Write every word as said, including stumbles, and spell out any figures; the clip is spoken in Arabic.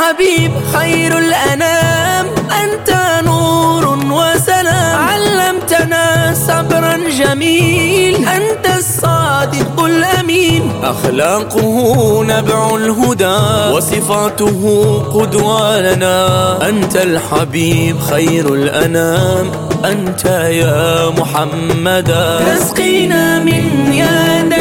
الحبيب خير الأنام، أنت نور وسلام، علمتنا صبرا جميل، أنت الصادق الأمين، أخلاقه نبع الهدى وصفاته قدوة لنا. أنت الحبيب خير الأنام، أنت يا محمدا، تسقينا من يديك